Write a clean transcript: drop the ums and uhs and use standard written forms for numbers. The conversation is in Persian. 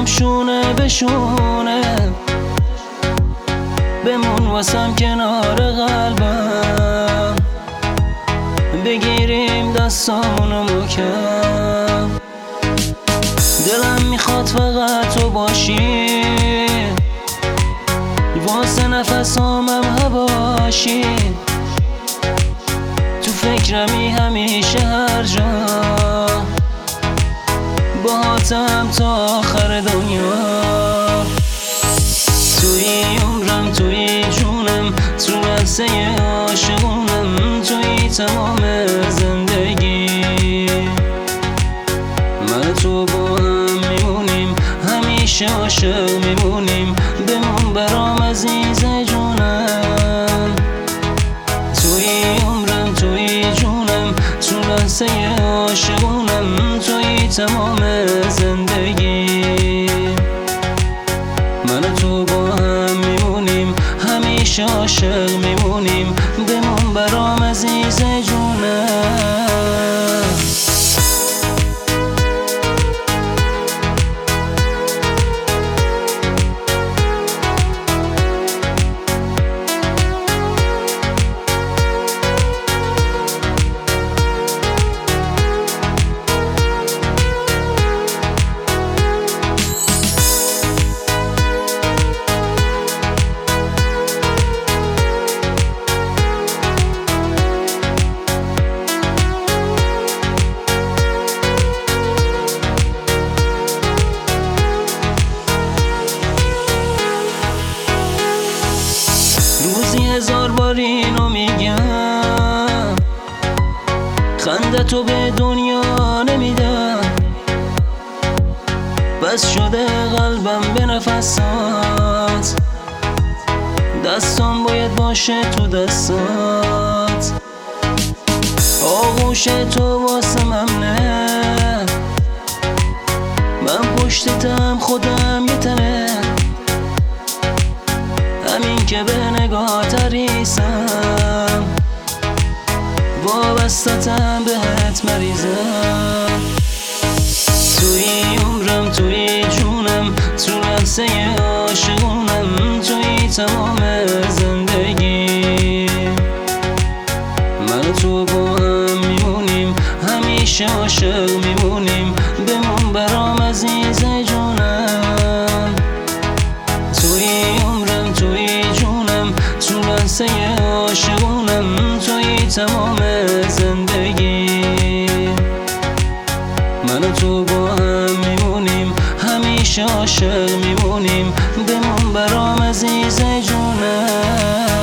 شونه به شونه، بمون واسم کنار قلبم، بگیریم دستامونو محکم. دلم میخواد فقط تو باشی، واسه نفسامم هواشی، تو فکرمی همیشه هر جا، باهاتم تا آخر دنیا. توی عمرم، توی جونم، تو لحظه عاشقونم، توی تمام زندگی. من تو با هم میمونیم، همیشه عاشق میمونیم، بمون برام عزیز جونم. توی عمرم، توی جونم، تو لحظه عاشقونم، توی تمام زندگی. من تو با هم میمونیم، همیشه عاشق میمونیم، بمون برام عزیز جونم. روزی 1000 بار اینو میگم، خنده تو به دنیا نمیدم، بس شده قلبم به نفسات، دستام باید باشه تو دستات، آغوش تو واسه ممنه، من پشتتم خودم یه تنه، همین که به نگاه تریسم، وابستتم بهت مریضم. توی عمرم، توی جونم، تو لحظه عاشقونم، توی تمام زندگی. من تو با هم میمونیم، همیشه عاشق میمونیم، بمون برام عزیز جونم. توی عمرم، توی جونم، تو لحظه عاشقونم، توی تمام زندگی. من تو با هم میمونیم، همیشه عاشق میمونیم، بمون برام عزیز جونم.